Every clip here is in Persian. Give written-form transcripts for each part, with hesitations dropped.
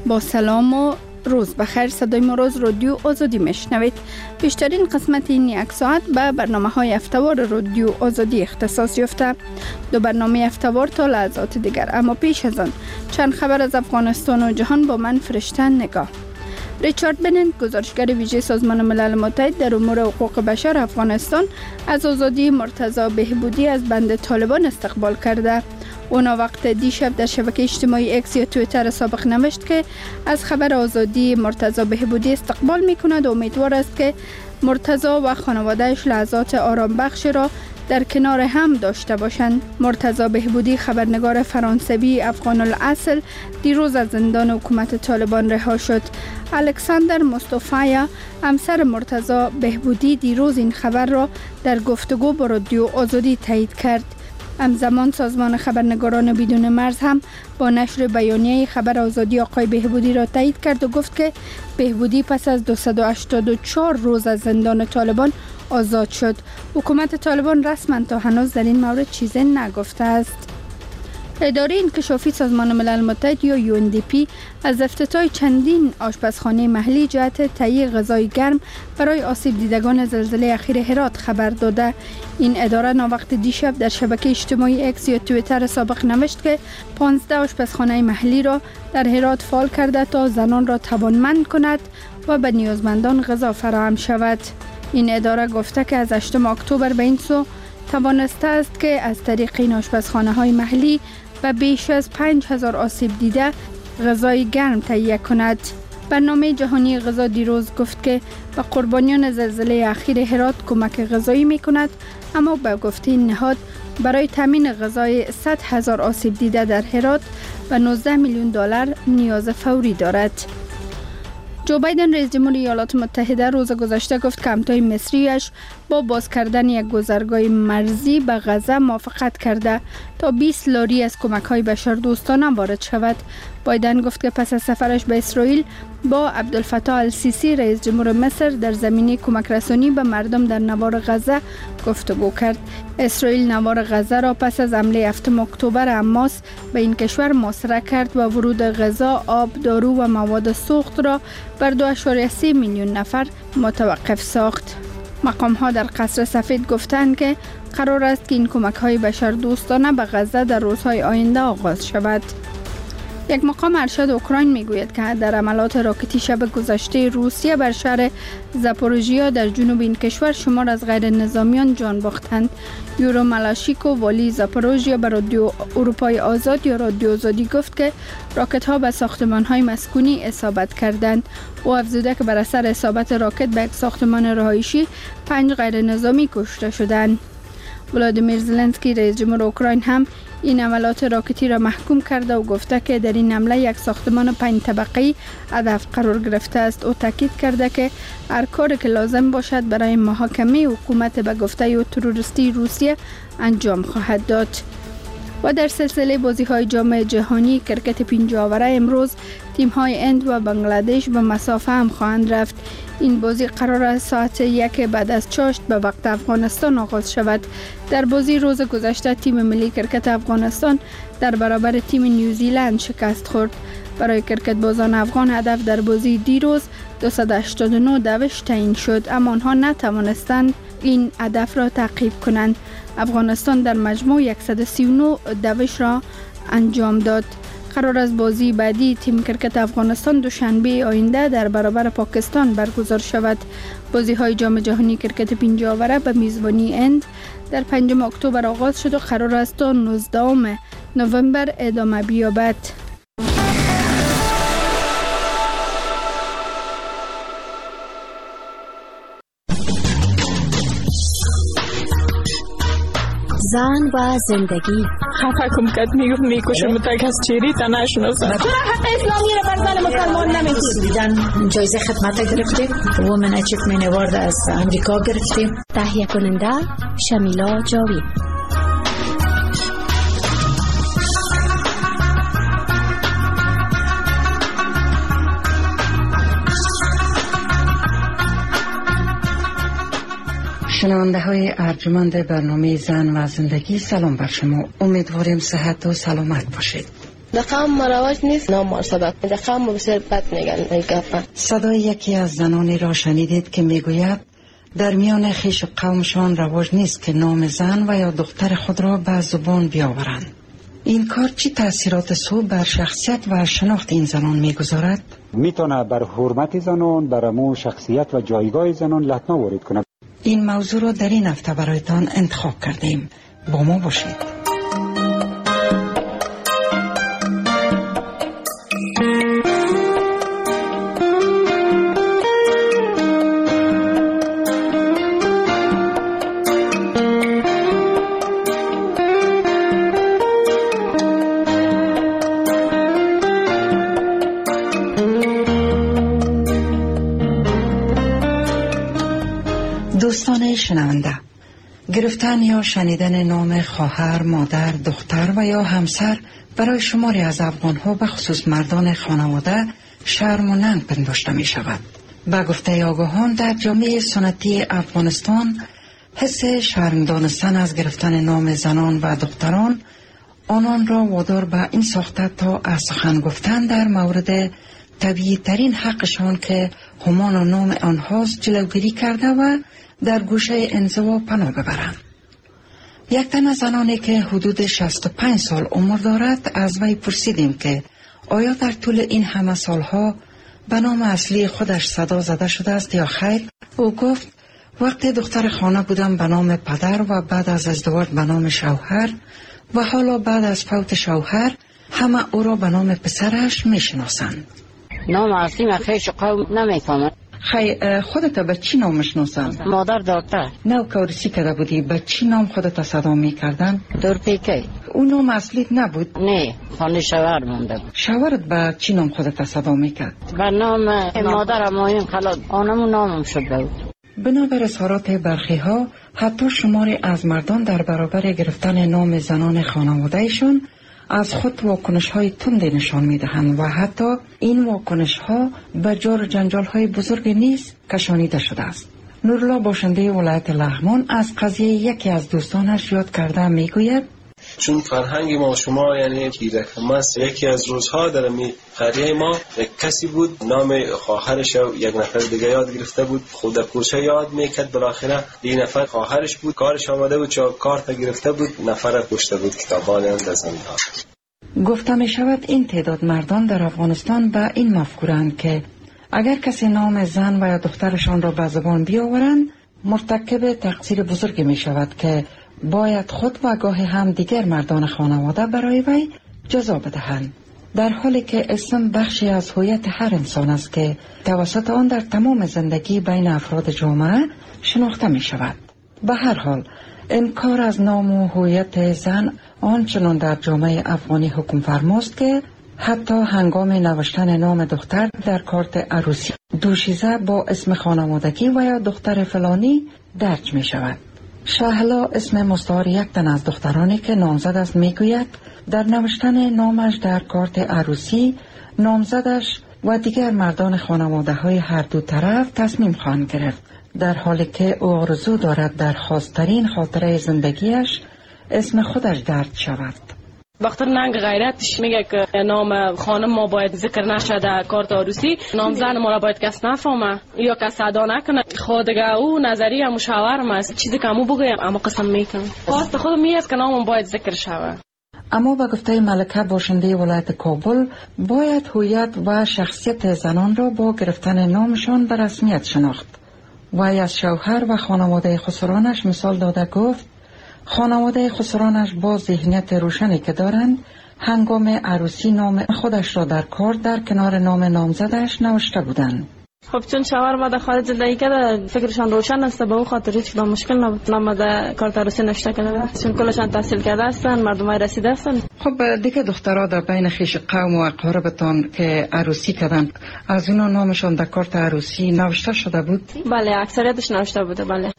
با سلام و روز بخیر. صدای ما روز رادیو آزادی میشنوید. بیشترین قسمت این یک ساعت به برنامه‌های هفته‌وار رادیو آزادی اختصاص یافته. دو برنامه هفته‌وار تا لحظات دیگر، اما پیش از آن چند خبر از افغانستان و جهان با من فرشته نگاه. ریچارد بننت، گزارشگر ویژه سازمان ملل متحد در امور حقوق بشر افغانستان، از آزادی مرتضی بهبودی از بند طالبان استقبال کرده. اونا وقت دیشب در شبکه اجتماعی اکس یا توییتر سابق نوشت که از خبر آزادی مرتضی بهبودی استقبال میکند و امیدوار است که مرتضی و خانوادهش لحظات آرام بخش را در کنار هم داشته باشند. مرتضی بهبودی، خبرنگار فرانسوی افغان الاصل، دیروز از زندان حکومت طالبان رها شد. الکساندر مصطفی، همسر مرتضی بهبودی، دیروز این خبر را در گفتگو با رادیو آزادی تایید کرد. همزمان سازمان خبرنگاران بدون مرز هم با نشر بیانیه خبر آزادی آقای بهبودی را تایید کرد و گفت که بهبودی پس از 284 روز از زندان طالبان آزاد شد. حکومت طالبان رسما تا هنوز در این مورد چیزی نگفته است. اداره انکشافی سازمان ملل متحد یا UNDP از افتتاح چندین آشپزخانه محلی جهت تهیه غذای گرم برای آسیب دیدگان زلزله اخیر هرات خبر داده. این اداره ناوقت دیشب در شبکه اجتماعی اکس یا توییتر سابق نوشت که 15 آشپزخانه محلی را در هرات فعال کرده تا زنان را توانمند کند و به نیازمندان غذا فراهم شود. این اداره گفته که از 8 اکتبر به این سو توانسته است که از طریق این آشپزخانه های محلی و بیش از 5000 آسیب دیده غذای گرم تهیه کند. برنامه جهانی غذا دیروز گفت که به قربانیان زلزله اخیر هرات کمک غذایی می کند، اما به گفته این نهاد برای تامین غذای 100,000 آسیب دیده در هرات و 19 میلیون دلار نیاز فوری دارد. جو بایدن، رئیس جمهور ایالات متحده، روز گذشته گفت که همتای مصریش با باز کردن یک گذرگاه مرزی به غزه موافقت کرده تا 20 لاری از کمک‌های بشردوستانه وارد شود. بایدن گفت که پس از سفرش به اسرائیل با عبدالفتاح السیسی، رئیس جمهور مصر، در زمینه کمک رسانی به مردم در نوار غزه گفتگو کرد. اسرائیل نوار غزه را پس از حمله 7 اکتبر حماس به این کشور محاصره کرد و ورود غذا، آب، دارو و مواد سوخت را بر 2.3 میلیون نفر متوقف ساخت. مقام‌ها در قصر سفید گفتند که قرار است که این کمک‌های بشردوستانه به غزه در روزهای آینده آغاز شود. یک مقام ارشد اوکراین میگوید که در حملات راکتی شب گذشته روسیه بر شهر زاپوروژیا در جنوب این کشور شمار از غیر نظامیان جان باختند. یورو ملاشیکو، والی زاپوروژیا، به رادیو اروپای آزاد یا رادیو آزادی گفت که راکت ها به ساختمان های مسکونی اصابت کردند. او افزوده که بر اثر اصابت راکت به یک ساختمان رهایشی 5 غیر نظامی کشته شدند. ولادیمیر زلنسکی، رئیس جمهور اوکراین، هم این حملات راکتی را محکوم کرده و گفته که در این حمله یک ساختمان 5 طبقه‌ای هدف قرار گرفته است. او تاکید کرده که هر کاری که لازم باشد برای محاکمه حکومت به گفته تروریستی روسیه انجام خواهد داد. و در سلسله بازی‌های جام جهانی کرکت 5 آوره امروز تیم‌های هند و بنگلادش به مسافه هم خواهند رفت. این بازی قرار است ساعت 1 بعد از چاشت به وقت افغانستان آغاز شود. در بازی روز گذشته تیم ملی کرکت افغانستان در برابر تیم نیوزیلند شکست خورد. برای کرکت بازان افغان هدف در بازی دیروز 289 دوش تعیین شد، اما آنها نتوانستند این هدف را تعقیب کنند. افغانستان در مجموع 139 دوش را انجام داد. قرار است بازی بعدی تیم کرکت افغانستان دوشنبه آینده در برابر پاکستان برگزار شود. بازی‌های جام جهانی کرکت 5 آوره به میزبانی هند در 5 اکتبر آغاز شد و قرار است تا 19 نوامبر ادامه بیابد. زن و زندگی. خفه کم کد میکشم تا کس چیری تا نشناسم. چرا حق اسلامی را بر زن مسلمان نمیدید؟ جایزه خدمت گرفتیم. وومن اچیومنت اوارد از امریکا گرفتیم. تهیه کننده شمیلا جاوید. شنونده های ارجمند برنامه زن و زندگی، سلام بر شما. امیدواریم صحت و سلامت باشید. در قوم مروج نیست نام مرصدات، در قوم بسیار بد میگن این گپا. صدای یکی از زنانی را شنیدید که میگوید در میان خویش قومشان رواج نیست که نام زن و یا دختر خود را به زبان بیاورند. این کار چی تاثیرات سو بر شخصیت و شناخت این زنان میگذارد؟ میتونه بر حرمت زنان، بر امو شخصیت و جایگاه زنان لطمه وارد کنه. این موضوع را در این هفته برایتان انتخاب کردیم. با ما باشید. دوستان شنونده، گرفتن یا شنیدن نام خواهر، مادر، دختر و یا همسر برای شماری از افغان‌ها به خصوص مردان خانواده شرم و ننگ پنداشته می شود. به گفته آگاهان در جامعه سنتی افغانستان حس شرم دانستن از گرفتن نام زنان و دختران آنان را وادار به این ساخته تا از سخن گفتن در مورد طبیعی ترین حقشان که همان و نام آنهاست جلوگیری کرده و در گوشه انزوا پناه ببرند. یک تن از زنانی که حدود 65 سال عمر دارد از وی پرسیدیم که آیا در طول این همه سالها به نام اصلی خودش صدا زده شده است یا خیر؟ او گفت وقتی دختر خانه بودم به نام پدر و بعد از ازدواج به نام شوهر و حالا بعد از فوت شوهر همه او را به نام پسرش می شناسند. نام اصلی من خیش قوم نمیفهمم. خودت به چی نام میشناسند؟ مادر دکتر. نو کارسی کرده بودی به چی نام خودت صدا میکردن؟ دورپیکی. اون نام اصلیت نبود؟ نه، خانه شوهر مونده بود. شوهرت به چی نام خودت صدا میکرد؟ به نام مادرم این خلاص آنمون نامم شده بود. بنابر اظهارات برخی ها حتی شماری از مردان در برابر گرفتن نام زنان خانوادهشان از خود واکنش های تندی نشان می دهند و حتی این واکنش ها به جار جنجال های بزرگ نیز کشانیده شده است. نورالله باشنده ولایت لغمان از قضیه یکی از دوستانش یاد کرده می گوید چون فرهنگ ما شما یعنی کیرکم است. یکی از روزها در قریه ما یک کسی بود نام خواهرش و یک نفر دیگه یاد گرفته بود، خود کوچه یاد میکرد، بالاخره این نفر خواهرش بود، کارش آمده بود چون کارت گرفته بود، نفر کشته بود، کتابان اند زندان. گفته می شود این تعداد مردان در افغانستان به این مفکورند که اگر کسی نام زن و یا دخترشان را به زبان بیاورند مرتکب تقصیر بزرگی می شود که باید خود و گاهی هم دیگر مردان خانواده برای وی جزا بدهند، در حالی که اسم بخشی از هویت هر انسان است که توسط آن در تمام زندگی بین افراد جامعه شناخته می شود. به هر حال انکار از نام و هویت زن آنچنان در جامعه افغانی حکم فرماست که حتی هنگام نوشتن نام دختر در کارت عروسی دوشیزه با اسم خانوادگی و یا دختر فلانی درج می شود. شهلا اسم مستعار یک تن از دخترانی که نامزد است میگوید در نوشتن نامش در کارت عروسی نامزدش و دیگر مردان خانواده های هر دو طرف تصمیم خواهند گرفت، در حالی که او آرزو دارد در خاصترین خاطره زندگیش اسم خودش درج شود. بخاطر ننگ غیرتش میگه که نام خانم ما باید ذکر نشه در کارت عروسی، نام زن ما را باید کس نفهمه یا کس ادا نکنه. خودگاه او نظریه مشاورم است، چیزی که امو بگویم اما قسم میکنم خواست خود میاد که نامم باید ذکر شود. اما به گفته ملکه باشنده ولایت کابل باید هویت و شخصیت زنان را با گرفتن نامشان به رسمیت شناخت. وی از شوهر و خانواده خسرانش مثال داده گفت خانواده خسرانش با ذهنیت روشنی که دارند هنگام عروسی نام خودش را در کارت در کنار نام نامزدش نوشته بودند. خب چون شوهر ما در خارج زندگی کرده فکرشان روشن است، به اون خاطر هیچ مشکل نبود نام در کارت عروسی نوشته کرده، چون کلشان تحصیل کرده هستند، مردمای رسیده هستند. خب دیگه دخترها در بین خویش قوم و اقاربتان که عروسی کردن از اونا نامشان در کارت عروسی نوشته شده بود؟ بله، اکثریتش نوشته بوده. بله.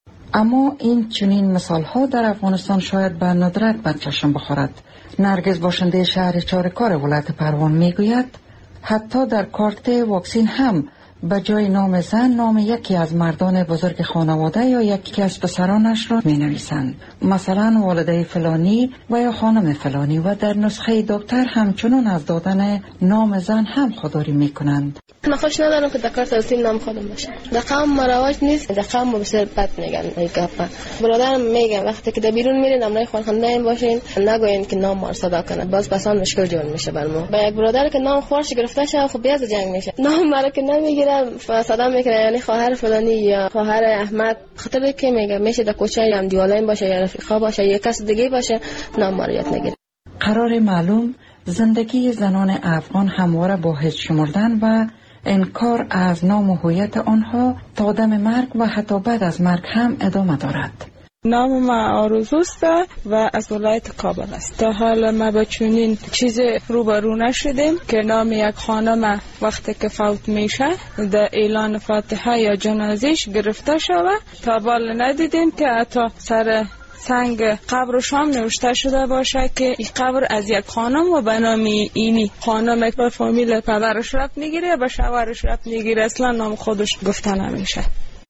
اما این چنین مثال ها در افغانستان شاید به ندرت به چشم بخورد. نرگس باشنده شهر چارکار ولایت پروان میگوید حتی در کارت واکسین هم به جای نام زن نام یکی از مردان بزرگ خانواده یا یکی از پسرانش را می نویسند. مثلا والده فلانی و یا خانم فلانی، و در نسخه دکتر همچنان از دادن نام زن هم خودداری می کنند. من خوش ندارم که دکار تلسیم نام خودم باشه. در قوم مراواج نیست، در قوم بسیار بد میگن این گپا. برادرم میگه وقتی که در بیرون میرین نامای خانخانده این باشین، نگوین که نام ما صدا کنه، باز بسان مشکل جور میشه برمو. با یک برادر که نام خورش گرفته شه خب بیاز جنگ میشه. نام مرا که نمیگیره صدا میکنه، یعنی خواهر فلانی یا خواهر احمد، خاطر که میگه میشه در کوچه هم دیوالین باشه یا رفیقا باشه یا کس دیگه باشه، نام ما رو یاد نگیره. قرار معلوم زندگی زنان افغان همواره با هیچ شمردن و انکار از نام و هویت آنها تا دم مرگ و حتی بعد از مرگ هم ادامه دارد. نام ما آرزوست و از ولایت کابل است. تا حالا ما با چنین چیز روبرو نشدیم که نام یک خانم وقتی که فوت میشه در اعلان فاتحه یا جنازش گرفته شود. تا بالا ندیدیم که حتی سر سنگ قبرشان نوشته شده باشه که این قبر از یک خانم و به نام اینی خانم به فامیل پدرش ربط میگیره، به شوهرش ربط میگیره، اصلا نام خودش گفته نمیشه.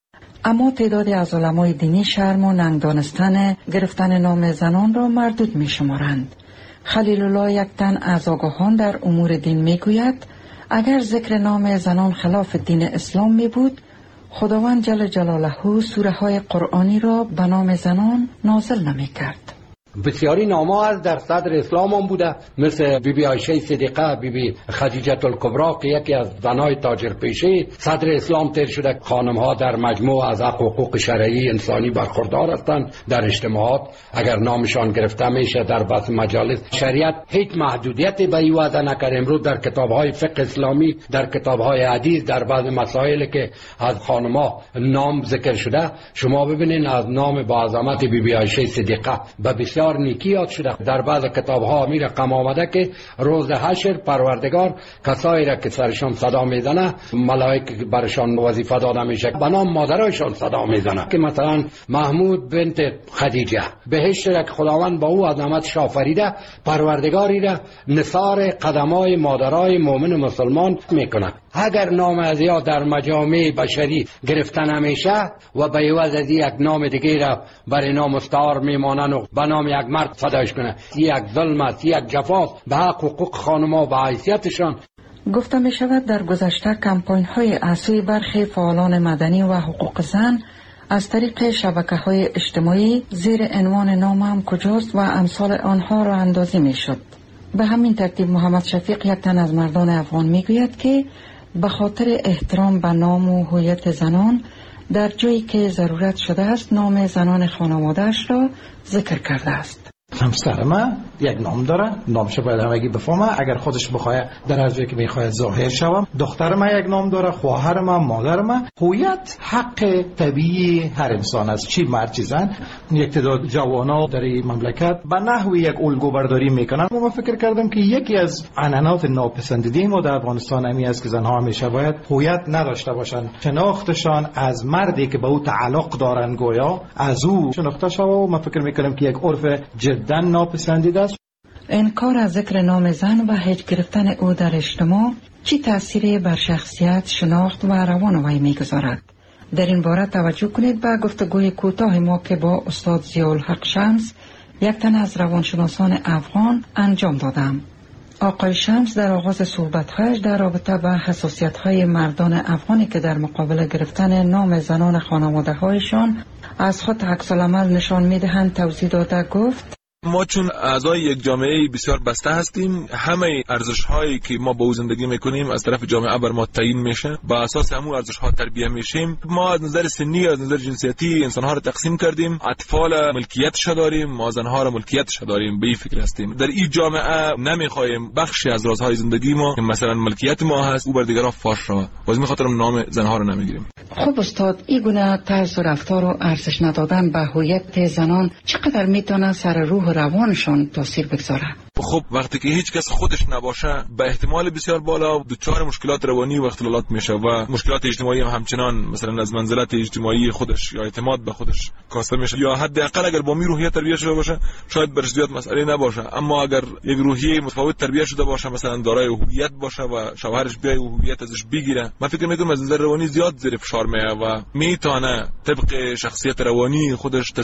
اما تعدادی از علمای دینی شرم و ننگ دانستن گرفتن نام زنان را مردود می شمارند. خلیل الله، یک تن از آگاهان در امور دین می گوید اگر ذکر نام زنان خلاف دین اسلام می بود، خداوند جل جلاله سوره های قرآنی را به نام زنان نازل نمی کرد. بسیاری نام‌ها از در صدر اسلام هم بوده، مثل بیبی عایشه صدیقه، بیبی خدیجه الکبری که یکی از زنای تاجر پیشه صدر اسلام تیر شده. خانم‌ها در مجموع از حقوق شرعی انسانی برخوردار هستند. در اجتماعات اگر نامشان گرفته میشه در بعض مجالس، شریعت هیچ محدودیتی به این وعده نکرد. امروز در کتاب‌های فقه اسلامی، در کتاب‌های حدیث، در بعض مسائل که از خانم‌ها نام ذکر شده، شما ببینید از نام با عظمت بیبی عایشه صدیقه به بسیار نیکی یاد شده. در بعض کتاب ها می رقم آمده که روز حشر پروردگار کسایی را که سرشان صدا میزنه، ملائکه برشان وظیفه داده میشه، به نام مادرایشان صدا میزنه، که مثلا محمود بنت خدیجه بهشت را که خداوند با او عظمت آفریده، پروردگاری را نثار قدمای مادرای مؤمن مسلمان میکنه. اگر نام از یا در مجامع بشری گرفته نمیشه و به عوض از یک نام دیگه را برای نام مستعار میمانن و به نام یک مرد صداش کنه، یک ظلم است، یک جفاست به حق حقوق خانم‌ها و حیثیتشان. گفته می شود در گذشته کمپاین های عصوی برخی فعالان مدنی و حقوق زن از طریق شبکه‌های اجتماعی زیر عنوان نامم کجاست و امثال آنها را اندازی می شد. به همین ترتیب محمد شفیق، یک تن از مردان افغان، می گوید که به خاطر احترام به نام و هویت زنان در جایی که ضرورت شده است نام زنان خانواده‌اش را ذکر کرده است. همسر من یک نام داره، نامش باید همگی بفهمه. اگر خودش بخواد در از که میخواد ظاهر شوم. دختر من یک نام داره، خواهر من، مادر من. هویت حق طبیعی هر انسان است، چی مرد چی زن. یک تعداد جوانا در این مملکت به نحوی یک الگو برداری میکنن. من فکر کردم که یکی از عنعنات ناپسندیده ما در افغانستان همی است که زنها همیشه باید هویت نداشته باشند. شناختشان از مردی که به او تعلق دارن گویا از او شناخته شود. و من فکر میکنم که یک عرف جدا ناپسندیده است. انکار از ذکر نام زن و هیچ گرفتن او در اجتماع چی تأثیری بر شخصیت، شناخت و روان وی میگذارد؟ در این باره توجه کنید به گفتگوی کوتاه ما که با استاد ضیاءالحق شمس، یک تن از روانشناسان افغان، انجام دادم. آقای شمس در آغاز صحبت‌هایش در رابطه با حساسیت‌های مردان افغانی که در مقابل گرفتن نام زنان خانواده‌هایشان از خود عکس‌العمل نشان می‌دهند توضیح داده گفت: ما چون اعضای یک جامعه بسیار بسته هستیم، همه ارزش‌هایی که ما با او زندگی می‌کنیم از طرف جامعه بر ما تعیین میشه. با اساس همون ارزش‌ها تربیت میشیم. ما از نظر سنی، از نظر جنسیتی انسان‌ها را تقسیم کردیم. اطفال ملکیتش داریم، ما زن‌ها را ملکیتش داریم. به این فکر هستیم در این جامعه نمی‌خوایم بخشی از رازهای زندگی ما که مثلا ملکیت ما هست او بر دیگران فاش شود. واسه می‌خاطر نام زن‌ها را نمی‌گیریم. خب استاد، این گونه طرز رفتار و ارزش ندادن به هویت زنان چقدر میتونه سر روح روح روانشان تاثیر بگذاره. خب وقتی که هیچ کس خودش نباشه به احتمال بسیار بالا دچار مشکلات روانی و اختلالات میشه و مشکلات اجتماعی هم همچنان مثلا از منزلت اجتماعی خودش یا اعتماد به خودش کاسته میشه، یا حداقل اگر با روحیه تربیت شده باشه شاید برش زیاد مسئله نباشه، اما اگر یک روحیه متفاوت تربیت شده باشه، مثلا دارای هویت باشه و شوهرش بیای هویت ازش بگیره، من فکر میکنم از نظر روانی زیاد زیر فشار میاد و میتونه طبق شخصیت روانی خودش